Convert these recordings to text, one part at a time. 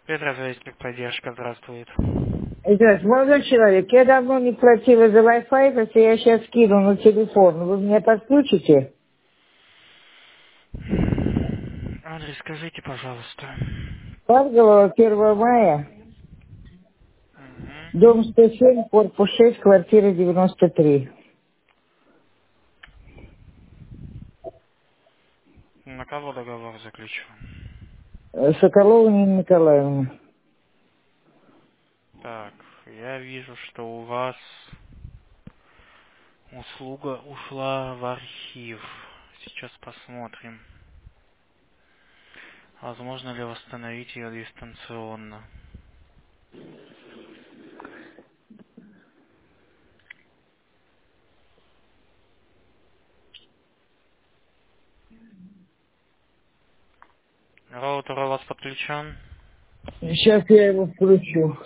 Петрозаводская поддержка, здравствует. Здравствуйте, молодой человек, я давно не платила за Wi-Fi, просто я сейчас скину на телефон. Вы меня подключите? Адрес скажите, пожалуйста. Парголова, 1 мая, Угу. дом 107, корпус 6, квартира 93. На кого договор заключен? Соколова Нина Николаевна. Так, я вижу, что у вас услуга ушла в архив. Сейчас посмотрим. Возможно ли восстановить ее дистанционно. Роутер у вас подключен? Сейчас я его включу.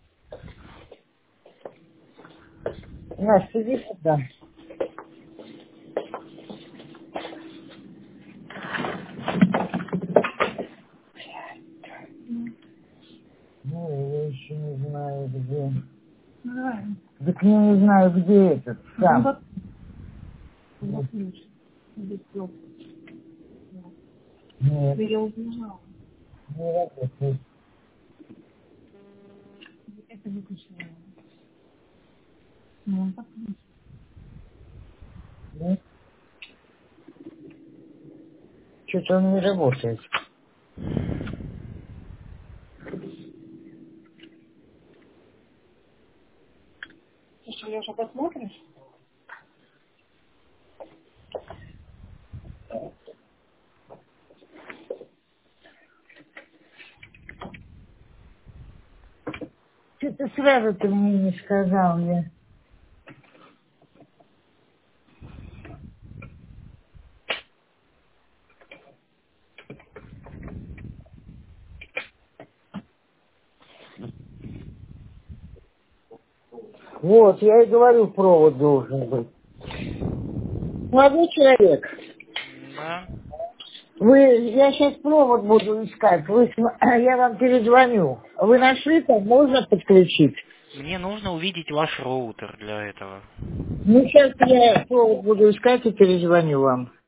Настя, иди сюда. Ну, я еще не знаю, где. Так я не знаю, где этот сам. Нет, не работает. Нет, что-то он не работает. Что-то сразу ты мне не сказал мне. Вот, я и говорю, провод должен быть. Молодой человек, Да. я сейчас провод буду искать, я вам перезвоню. Вы нашли там, можно подключить? Мне нужно увидеть ваш роутер для этого. Ну, сейчас я провод буду искать и перезвоню вам.